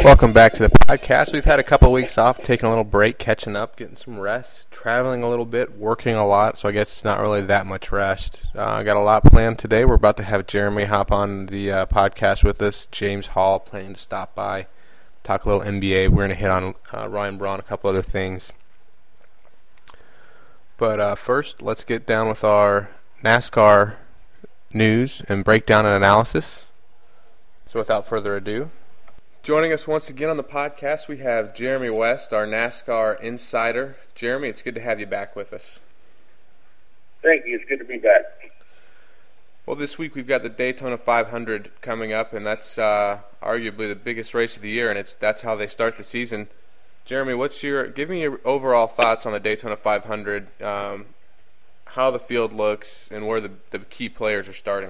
Welcome back to the podcast. We've had a couple weeks off, taking a little break, catching up, getting some rest, traveling a little bit, working a lot, so I guess it's not really that much rest. I got a lot planned today. We're about to have Jeremy hop on the podcast with us. James Hall planning to stop by, talk a little NBA. We're going to hit on Ryan Braun, a couple other things. But first, let's get down with our NASCAR news and breakdown and analysis. So without further ado, joining us once again on the podcast, we have Jeremy West, our NASCAR insider. Jeremy, it's good to have you back with us. Thank you. It's good to be back. Well, this week we've got the Daytona 500 coming up, and that's arguably the biggest race of the year, and that's how they start the season. Jeremy, give me your overall thoughts on the Daytona 500, how the field looks, and where the key players are starting.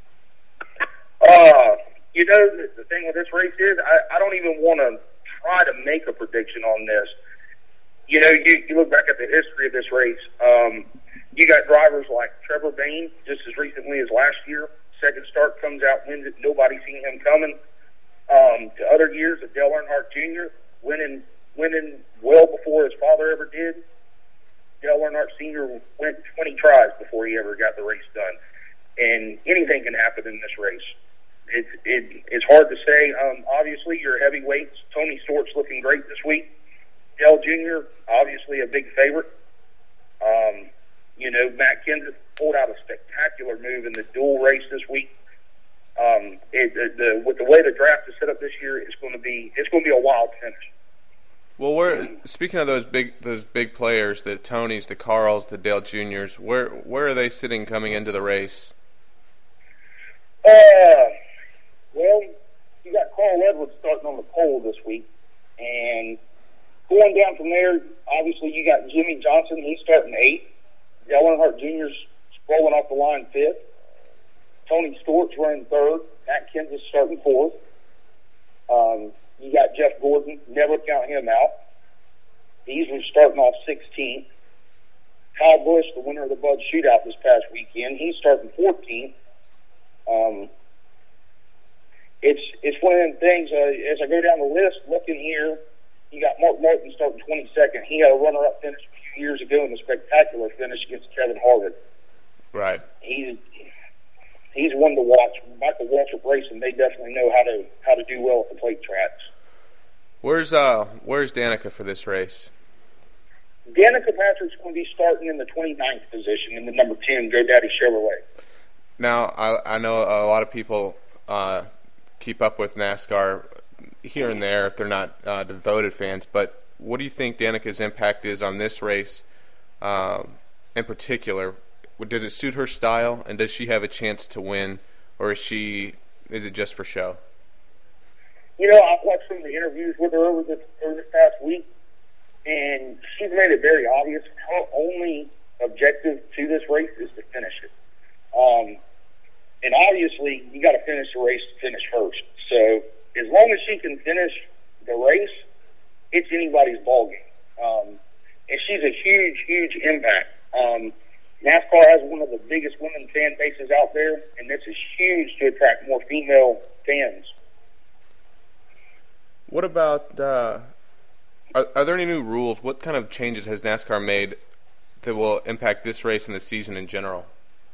You know, the thing with this race is I don't even want to try to make a prediction on this. You know, you look back at the history of this race. You got drivers like Trevor Bayne, just as recently as last year. Second start comes out, wins it. Nobody seen him coming. To other years, Dale Earnhardt Jr. winning well before his father ever did. Dale Earnhardt Sr. went 20 tries before he ever got the race done. And anything can happen in this race. It's hard to say. Obviously, your heavyweights, Tony Stewart's looking great this week. Dale Jr., obviously a big favorite. You know, Matt Kenseth pulled out a spectacular move in the dual race this week. With the way the draft is set up this year, it's going to be a wild finish. Well, speaking of those big players, the Tonys, the Carls, the Dale Juniors, where are they sitting coming into the race? Well, you got Carl Edwards starting on the pole this week, and going down from there, obviously you got Jimmy Johnson. He's starting 8th. Dale Earnhardt Jr.'s rolling off the line 5th. Tony Stewart's running 3rd. Matt Kenseth's starting 4th. You got Jeff Gordon. Never count him out. He's starting off 16th. Kyle Busch, the winner of the Bud Shootout this past weekend, he's starting 14th. It's one of them things, as I go down the list, looking here, you got Mark Martin starting 22nd. He had a runner-up finish a few years ago in a spectacular finish against Kevin Harvick. Right. He's one to watch. Michael Waltrip Racing, they definitely know how to do well at the plate tracks. Where's Danica for this race? Danica Patrick's going to be starting in the 29th position in the number 10 GoDaddy Chevrolet. Now, I know a lot of people keep up with NASCAR here and there if they're not devoted fans, but what do you think Danica's impact is on this race in particular? Does it suit her style, and does she have a chance to win, or is it just for show? You know, I've watched some of the interviews with her over this past week, and she's made it very obvious her only objective to this race is to finish it. And obviously, you got to finish the race to finish first. So as long as she can finish the race, it's anybody's ballgame. And she's a huge, huge impact. NASCAR has one of the biggest women fan bases out there, and this is huge to attract more female fans. What about are there any new rules? What kind of changes has NASCAR made that will impact this race and the season in general?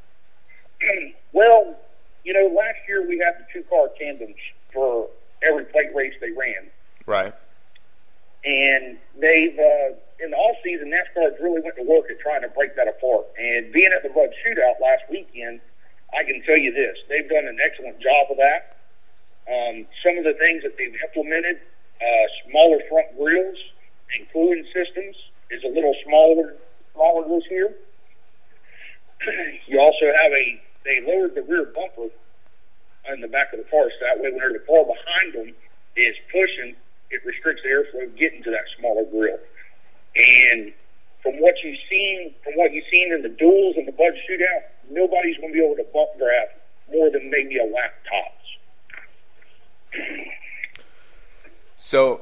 Well, you know, last year we had the 2-car tandems for every plate race they ran. Right. And they've, in the off-season, NASCAR really went to work at trying to break that apart. And being at the Bud Shootout last weekend, I can tell you this. They've done an excellent job of that. Some of the things that they've implemented, smaller front grills and cooling systems is a little smaller this year. You also have they lowered the rear bumper in the back of the car, so that way when the car behind them is pushing, it restricts the airflow getting to that smaller grill. And from what you've seen in the duels and the Bud Shootout, nobody's going to be able to bump draft more than maybe a lap tops. So,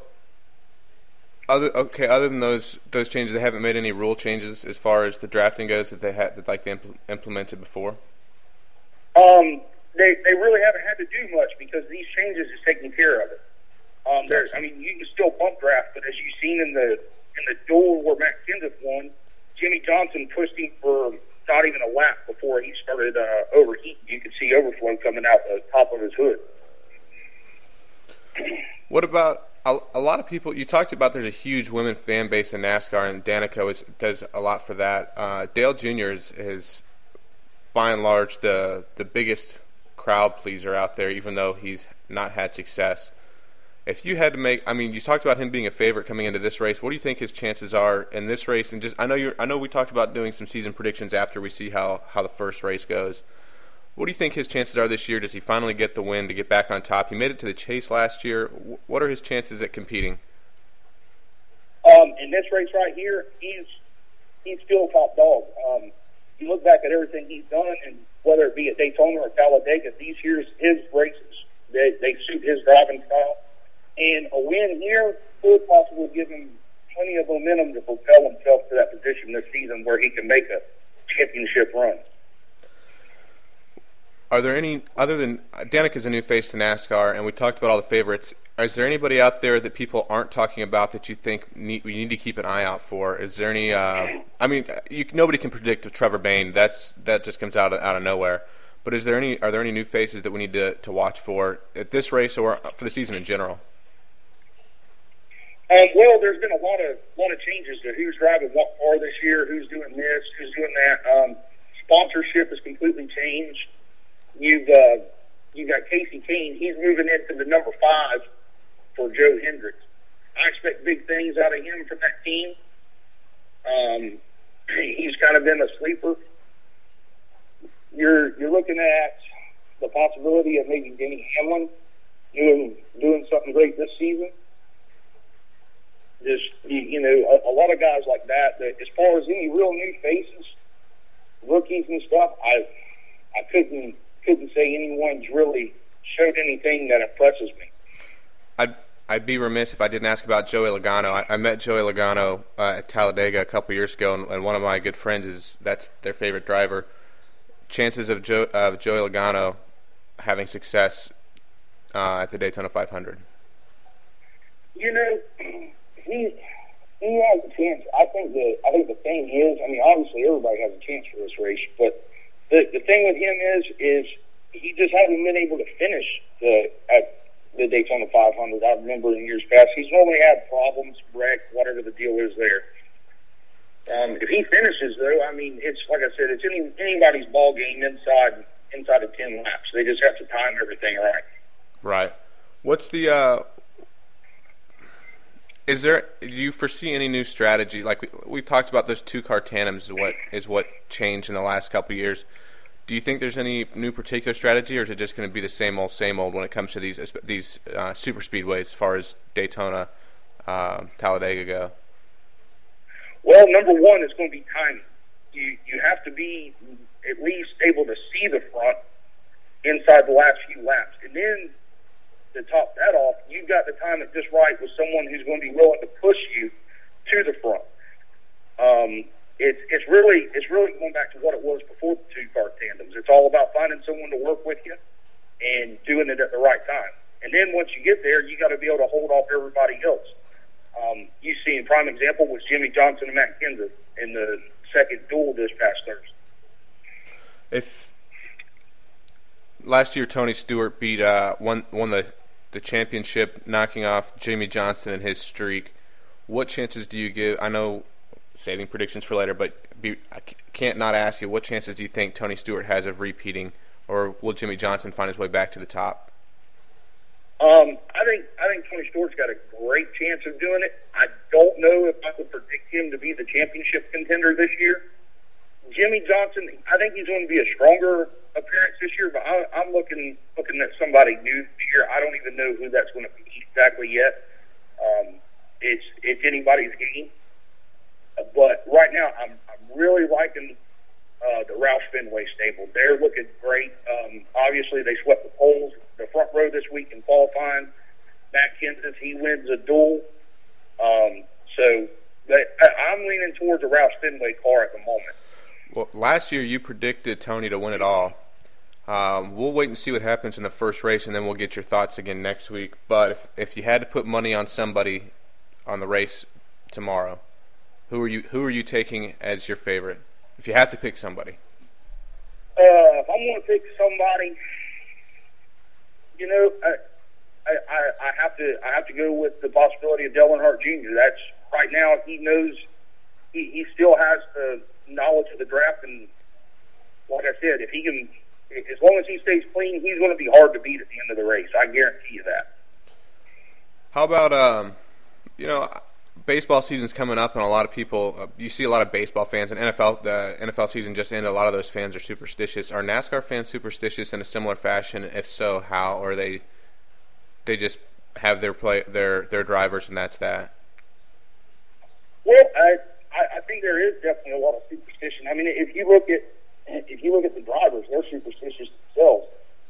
other than those changes, they haven't made any rule changes as far as the drafting goes that they implemented before. They really haven't had to do much because these changes is taking care of it. There's, I mean, you can still bump draft, but as you've seen in the duel where Matt Kenseth won, Jimmy Johnson pushed him for not even a lap before he started overheating. You could see overflow coming out the top of his hood. What about a lot of people? You talked about there's a huge women fan base in NASCAR, and Danica does a lot for that. Dale Jr. is by and large the biggest crowd pleaser out there, even though he's not had success. If you had to make, I mean, you talked about him being a favorite coming into this race. What do you think his chances are in this race? And just, I know we talked about doing some season predictions after we see how the first race goes. What do you think his chances are this year? Does he finally get the win to get back on top? He made it to the Chase last year. What are his chances at competing? In this race right here, he's still a top dog. You look back at everything he's done, and whether it be at Daytona or Talladega, these years his races they suit his driving style. And a win here could possibly give him plenty of momentum to propel himself to that position this season where he can make a championship run. Are there any, other than Danica's a new face to NASCAR, and we talked about all the favorites, is there anybody out there that people aren't talking about that you think we need to keep an eye out for? Is there any, nobody can predict Trevor Bayne. That just comes out of nowhere. But are there any new faces that we need to watch for at this race or for the season in general? Well, there's been a lot of changes to who's driving what car this year, who's doing this, who's doing that. Sponsorship has completely changed. You've got Casey Kane. He's moving into the number 5 for Joe Hendricks. I expect big things out of him from that team. He's kind of been a sleeper. You're looking at the possibility of maybe Denny Hamlin doing something great this season. Just, a lot of guys like that as far as any real new faces, rookies and stuff, I couldn't say anyone's really showed anything that impresses me. I'd be remiss if I didn't ask about Joey Logano. I met Joey Logano at Talladega a couple years ago, and one of my good friends that's their favorite driver. Chances of Joey Logano having success at the Daytona 500? He has a chance. I think the thing is, obviously everybody has a chance for this race, but the thing with him is he just hasn't been able to finish at the Daytona 500. I remember in years past, he's normally had problems, wreck, whatever the deal is there. If he finishes, though, it's like I said, it's anybody's ball game inside of 10 laps. They just have to time everything right. Right. What's the do you foresee any new strategy? Like we talked about, those 2-car tandems is what changed in the last couple of years. Do you think there's any new particular strategy, or is it just going to be the same old when it comes to these super speedways as far as Daytona, Talladega go? Well, number one, it's going to be timing. You have to be at least able to see the front inside the last few laps. And then to top that off, you've got to time it just right with someone who's going to be willing to push you to the front. It's really going back to what it was before the 2-car tandems. It's all about finding someone to work with you and doing it at the right time. And then once you get there, you got to be able to hold off everybody else. You see, a prime example was Jimmy Johnson and Matt Kenseth in the second duel this past Thursday. If last year Tony Stewart won the championship, knocking off Jimmy Johnson and his streak, what chances do you give? I know saving predictions for later, but I can't not ask you, what chances do you think Tony Stewart has of repeating, or will Jimmy Johnson find his way back to the top? I think Tony Stewart's got a great chance of doing it. I don't know if I would predict him to be the championship contender this year. Jimmy Johnson, I think he's going to be a stronger appearance this year, but I'm looking at somebody new this year. I don't even know who that's going to be exactly yet. It's anybody's game. But right now, I'm really liking the Roush Fenway stable. They're looking great. Obviously, they swept the poles, the front row this week in qualifying. Matt Kenseth, he wins a duel. So I'm leaning towards the Roush Fenway car at the moment. Well, last year you predicted Tony to win it all. We'll wait and see what happens in the first race, and then we'll get your thoughts again next week. But if you had to put money on somebody on the race tomorrow, who are you taking as your favorite? If you have to pick somebody. If I'm going to pick somebody, I have to go with the possibility of Dale Earnhardt Jr. That's right now. He knows he still has the knowledge of the draft, and like I said, if he can, as long as he stays clean, he's going to be hard to beat at the end of the race. I guarantee you that. How about baseball season's coming up, and a lot of people you see a lot of baseball fans, and the NFL season just ended. A lot of those fans are superstitious. Are NASCAR fans superstitious in a similar fashion? If so, how? Or they just have their drivers and that's that? Well, I think there is definitely a lot of superstition. I mean, if you look at the drivers, they're superstitious themselves.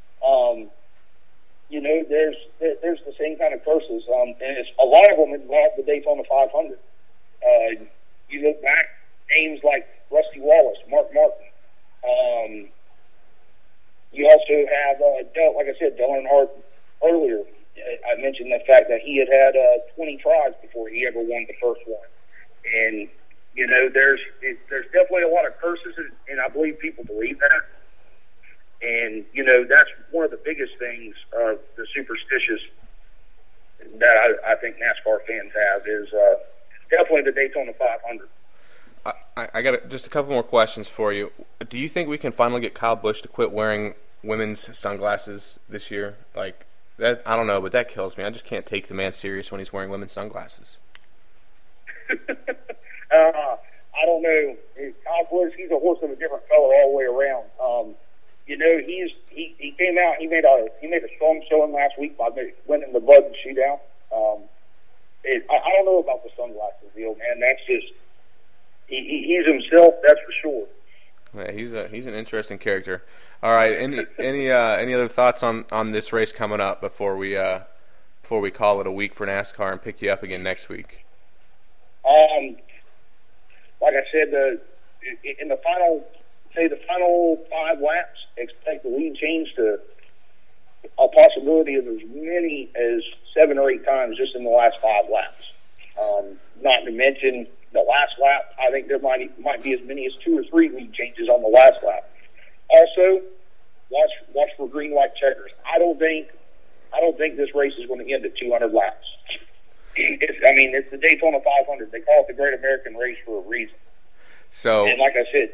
There's the same kind of curses, and it's a lot of them involve the Daytona 500. You look back, names like Rusty Wallace, Mark Martin. You also have, like I said, Dale Earnhardt earlier. I mentioned the fact that he had 20 tries before he ever won the first one. And, there's definitely a lot of curses, and I believe people believe that. And, that's one of the biggest things of the superstitious that I think NASCAR fans have is definitely the Daytona 500. I got just a couple more questions for you. Do you think we can finally get Kyle Busch to quit wearing women's sunglasses this year? Like, that, I don't know, but that kills me. I just can't take the man serious when he's wearing women's sunglasses. I don't know. Kyle Busch, he's a horse of a different color all the way around. He came out. He made a strong showing last week by winning the Bud Shootout. I don't know about the sunglasses deal, man. That's just he's himself. That's for sure. Yeah, he's an interesting character. All right. Any other thoughts on this race coming up before we call it a week for NASCAR and pick you up again next week? Like I said, in the final 5 laps, expect the lead change to a possibility of as many as 7 or 8 times just in the last 5 laps. Not to mention the last lap, I think there might be as many as 2 or 3 lead changes on the last lap. Also, watch for green white checkers. I don't think this race is going to end at 200 laps. It's the Daytona 500. They call it the Great American Race for a reason. So, and like I said,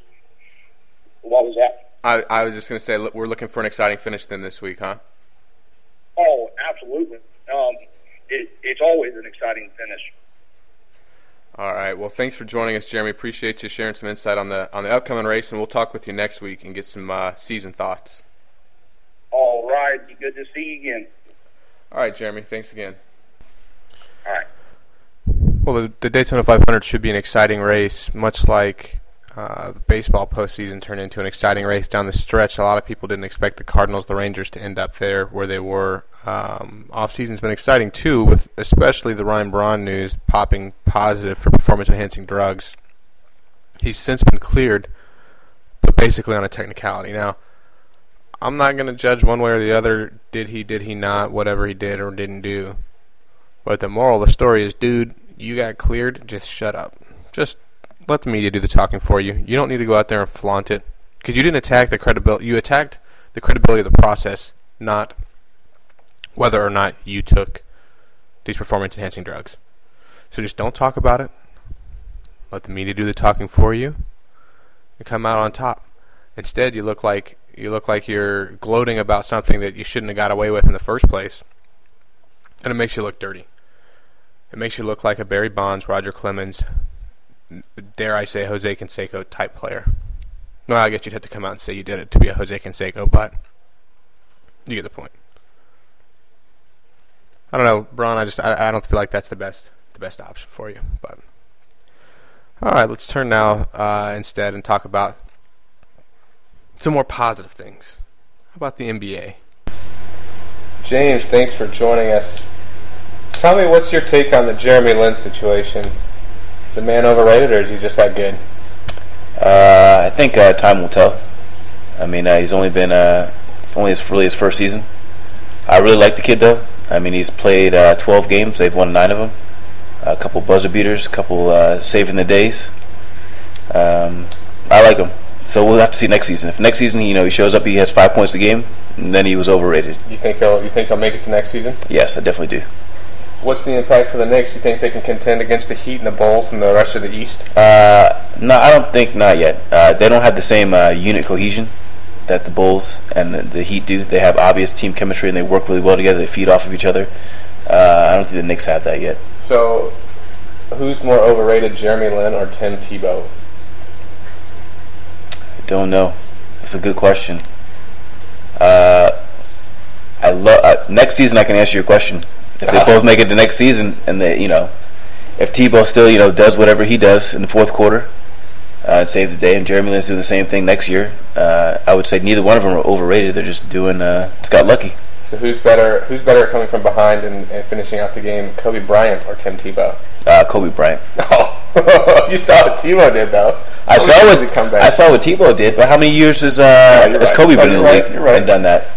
what was that? I was just going to say, we're looking for an exciting finish then this week, huh? Oh, absolutely. It's always an exciting finish. All right. Well, thanks for joining us, Jeremy. Appreciate you sharing some insight on the upcoming race, and we'll talk with you next week and get some season thoughts. All right. Good to see you again. All right, Jeremy. Thanks again. All right. Well, the Daytona 500 should be an exciting race, much like the baseball postseason turned into an exciting race down the stretch. A lot of people didn't expect the Cardinals, the Rangers to end up there where they were. Off-season's been exciting, too, with especially the Ryan Braun news popping positive for performance-enhancing drugs. He's since been cleared, but basically on a technicality. Now, I'm not going to judge one way or the other, did he not, whatever he did or didn't do. But the moral of the story is, dude, you got cleared, just shut up. Just let the media do the talking for you. You don't need to go out there and flaunt it. Because you didn't attack the credibility. You attacked the credibility of the process, not whether or not you took these performance-enhancing drugs. So just don't talk about it. Let the media do the talking for you and come out on top. Instead, you look like you're gloating about something that you shouldn't have got away with in the first place. And it makes you look dirty. It makes you look like a Barry Bonds, Roger Clemens, dare I say, Jose Canseco type player. No, I guess you'd have to come out and say you did it to be a Jose Canseco, but you get the point. I don't know, Braun. I don't feel like that's the best option for you. But all right, let's turn now instead and talk about some more positive things. How about the NBA? James, thanks for joining us. Tell me, what's your take on the Jeremy Lin situation? Is the man overrated, or is he just that good? I think time will tell. I mean, he's only been it's only his first season. I really like the kid though. I mean, he's played 12 games. They've won 9 of them. A couple buzzer beaters, a couple saving the days. I like him. So we'll have to see next season. If next season he shows up, he has 5 points a game, then he was overrated. You think he'll make it to next season? Yes, I definitely do. What's the impact for the Knicks? You think they can contend against the Heat and the Bulls and the rest of the East? No, I don't think not yet. They don't have the same unit cohesion that the Bulls and the Heat do. They have obvious team chemistry and they work really well together. They feed off of each other. I don't think the Knicks have that yet. So, who's more overrated, Jeremy Lin or Tim Tebow? I don't know. That's a good question. Next season I can answer your question. If they both make it to next season, and if Tebow still does whatever he does in the fourth quarter, and saves the day, and Jeremy Lin's doing the same thing next year, I would say neither one of them are overrated. They're just doing just got lucky. So who's better at coming from behind and finishing out the game, Kobe Bryant or Tim Tebow? Kobe Bryant. Oh, you saw what Tebow did though. I saw what Tebow did, but how many years has Kobe been in the league and done that?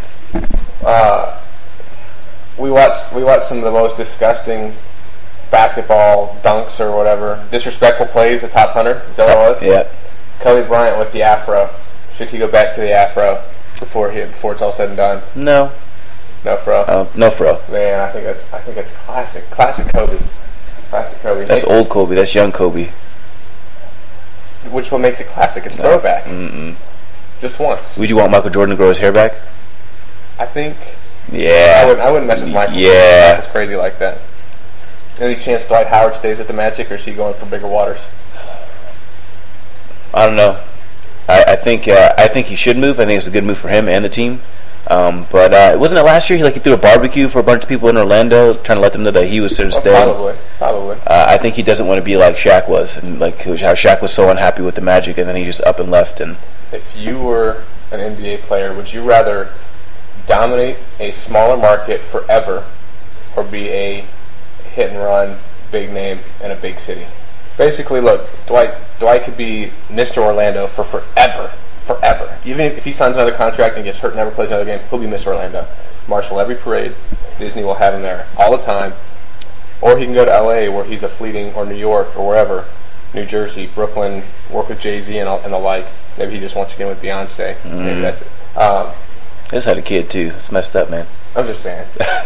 We watched some of the most disgusting basketball dunks or whatever, disrespectful plays. The top 100, is that what it was? Yeah. Kobe Bryant with the afro. Should he go back to the afro before it's all said and done? No. No fro. No fro. Man, I think that's classic. Classic Kobe. Classic Kobe. That's old Kobe. That's young Kobe. Which one makes it classic? It's throwback. Just once. Would you want Michael Jordan to grow his hair back? I think. Yeah. I wouldn't mess with Michael. Yeah. It's crazy like that. Any chance Dwight Howard stays at the Magic, or is he going for bigger waters? I don't know. I think he should move. I think it's a good move for him and the team. But wasn't it last year he threw a barbecue for a bunch of people in Orlando, trying to let them know that he was there to stay? Probably. I think he doesn't want to be like Shaq was, and like how Shaq was so unhappy with the Magic, and then he just up and left. And if you were an NBA player, would you rather dominate a smaller market forever, or be a hit and run big name in a big city? Basically, look, Dwight could be Mr. Orlando for forever. Even if he signs another contract and gets hurt and never plays another game, he'll be Mr. Orlando. Marshal every parade. Disney will have him there all the time. Or he can go to LA where he's a fleeting, or New York, or wherever, New Jersey, Brooklyn, work with Jay-Z and the like. Maybe he just wants to get with Beyonce. Maybe that's it. Just had a kid too. It's messed up, man. I'm just saying.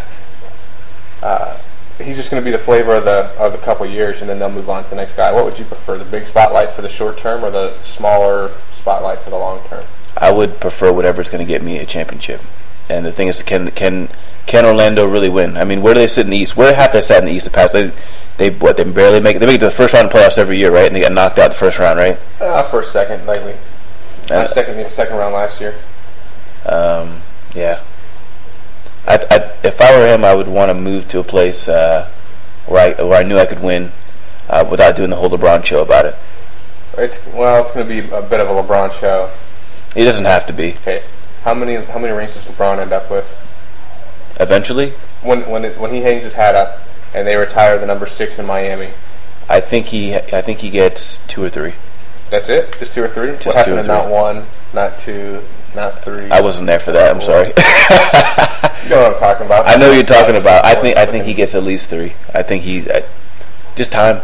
He's just going to be the flavor of the couple years, and then they'll move on to the next guy. What would you prefer, the big spotlight for the short term or the smaller spotlight for the long term? I would prefer whatever's going to get me a championship. And the thing is, can Orlando really win? I mean, where do they sit in the East? Where have they sat in the East the past? They barely make it. They make it to the first round of playoffs every year, right? And they got knocked out the first round, right? First, second, lately. Second round last year. Yeah. If I were him, I would want to move to a place where I knew I could win without doing the whole LeBron show about it. It's going to be a bit of a LeBron show. It doesn't have to be. Okay, how many rings does LeBron end up with? Eventually, when he hangs his hat up and they retire the number 6 in Miami, I think he gets 2 or 3. That's it? Just 2 or 3? Just what happened to 2 or 3. Not 1, not 2, not 3? I wasn't there for that. I'm sorry. You know what I'm talking about. I know what you're talking about. I think he gets at least 3. I think he's just time.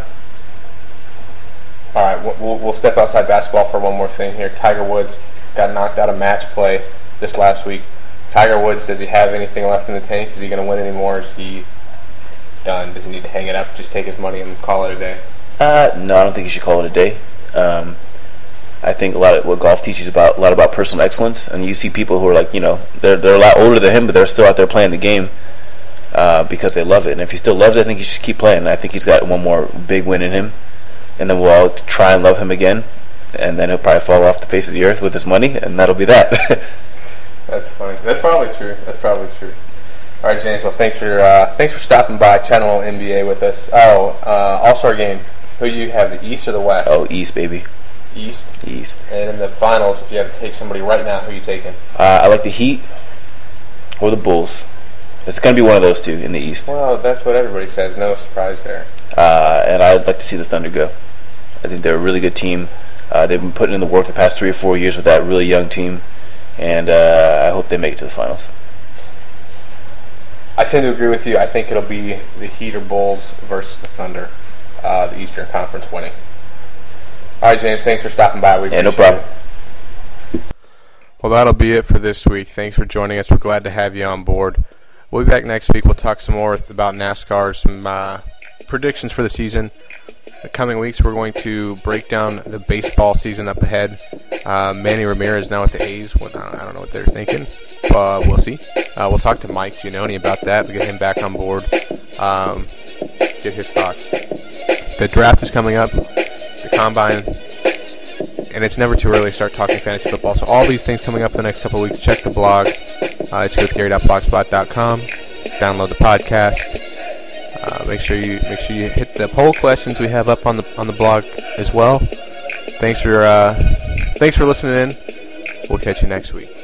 All right, we'll step outside basketball for one more thing here. Tiger Woods got knocked out of match play this last week. Tiger Woods, does he have anything left in the tank? Is he going to win anymore? Is he done? Does he need to hang it up, just take his money and call it a day? No, I don't think you should call it a day. I think a lot of what golf teaches a lot about personal excellence, and you see people who are like, they're a lot older than him, but they're still out there playing the game because they love it. And if he still loves it, I think he should keep playing. And I think he's got one more big win in him, and then we'll all try and love him again, and then he'll probably fall off the face of the earth with his money, and that'll be that. That's funny. That's probably true. All right, James. Well, thanks for stopping by Channel NBA with us. All-Star game. Who do you have, the East or the West? Oh, East, baby. East. And in the finals, if you have to take somebody right now, who are you taking? I like the Heat or the Bulls. It's going to be one of those two in the East. Well, that's what everybody says. No surprise there. And I'd like to see the Thunder go. I think they're a really good team. They've been putting in the work the past 3 or 4 years with that really young team, and I hope they make it to the finals. I tend to agree with you. I think it'll be the Heat or Bulls versus the Thunder, the Eastern Conference winning. All right, James, thanks for stopping by. Yeah, no problem. Well, that'll be it for this week. Thanks for joining us. We're glad to have you on board. We'll be back next week. We'll talk some more about NASCAR, some predictions for the season. The coming weeks, we're going to break down the baseball season up ahead. Manny Ramirez now with the A's. Well, I don't know what they're thinking. We'll see. We'll talk to Mike Giannone about that. We'll get him back on board. Get his thoughts. The draft is coming up. The combine. And it's never too early to start talking fantasy football. So all these things coming up in the next couple of weeks. Check the blog. It's goodwithgary.blogspot.com. Download the podcast. Make sure you hit the poll questions we have up on the blog as well. Thanks for listening in. We'll catch you next week.